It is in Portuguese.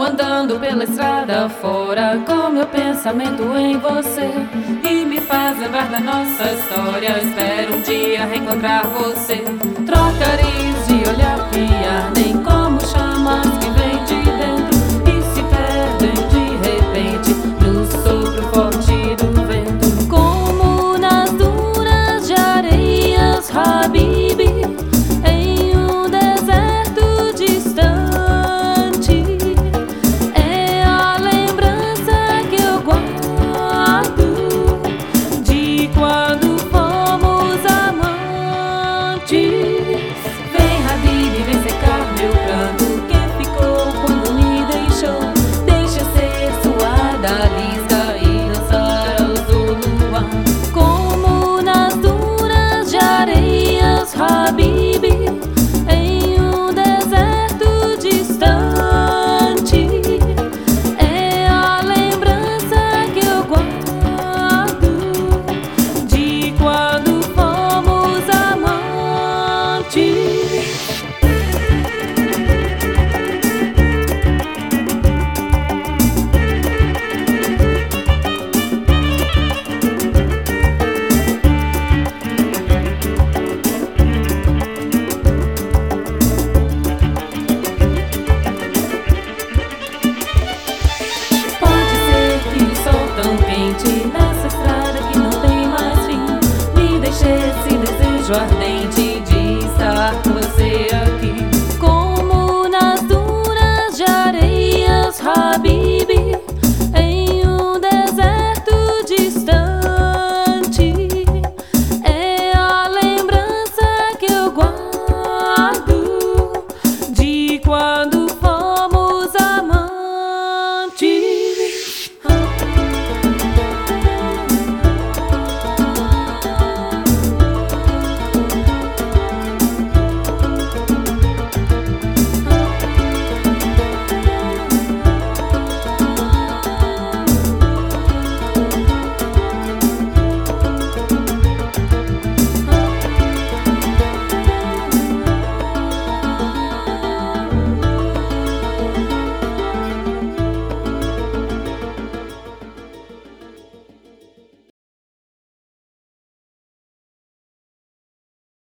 andando pela estrada fora, com meu pensamento em você, e me faz lembrar da nossa história. Espero um dia reencontrar você. Trocarias de olhar piar, nem como chamas que vem de dentro e se perdem de repente no sopro forte do vento. Como nas dunas de areias, Habibi, em um deserto distante. É a lembrança que eu guardo de quando fomos amantes. Vem, Habibi, vem secar meu pranto que ficou quando me deixou. Deixa ser suada, lisa e dançar ao som do luar. Como nas dunas de areias, Habibi, em um deserto distante. É a lembrança que eu guardo de quando fomos amantes. Tão quente nessa estrada que não tem mais fim, me deixa esse desejo ardente de estar com você aqui. Como nas dunas de areias, Habibi,